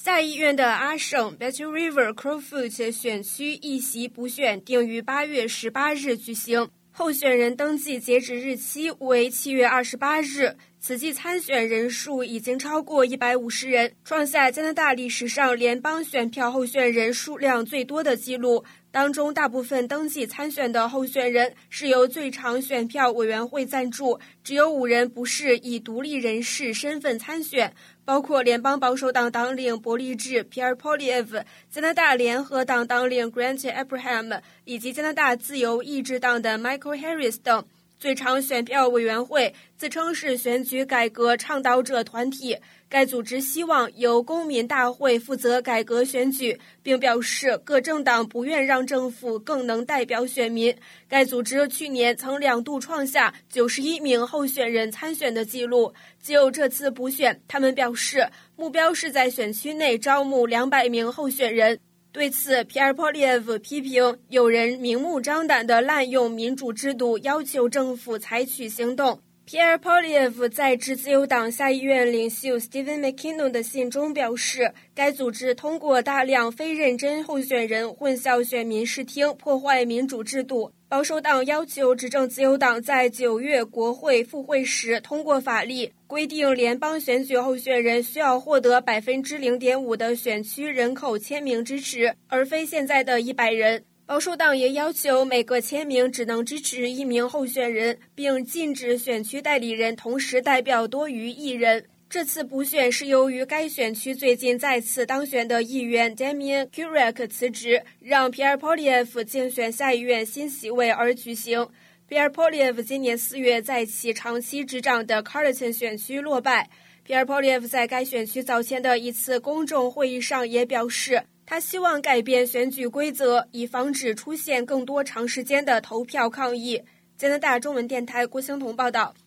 下议院的阿省 Battle River Crowfoot 选区一席补选定于8月18日举行，候选人登记截止日期为7月28日。此季参选人数已经超过150人，创下加拿大历史上联邦选票候选人数量最多的纪录。当中大部分登记参选的候选人是由最长选票委员会赞助，只有5人不是以独立人士身份参选，包括联邦保守党党领伯利治 Pierre Poilievre、加拿大联合党党领 Grant Abraham 以及加拿大自由意志党的 Michael Harris 等。最长选票委员会自称是选举改革倡导者团体，该组织希望由公民大会负责改革选举，并表示各政党不愿让政府更能代表选民。该组织去年曾2度创下91名候选人参选的纪录。就这次补选，他们表示目标是在选区内招募200名候选人。对此 Pierre Poilievre 批评有人明目张胆地滥用民主制度，要求政府采取行动。Pierre Poilievre 在致自由党下议院领袖 Stephen McKinnon 的信中表示，该组织通过大量非认真候选人混淆选民视听，破坏民主制度。保守党要求执政自由党在9月国会复会时通过法律，规定联邦选举候选人需要获得 0.5% 的选区人口签名支持，而非现在的100人。保守党也要求每个签名只能支持1名候选人，并禁止选区代理人同时代表多于1人。这次补选是由于该选区最近再次当选的议员 Damien Kurek 辞职，让 Pierre Poilievre 竞选下议院新席位而举行。Pierre Poilievre 今年4月在其长期执掌的 Carleton 选区落败。Pierre Poilievre 在该选区早前的一次公众会议上也表示，他希望改变选举规则，以防止出现更多长时间的投票抗议。加拿大中文电台郭兴彤报道。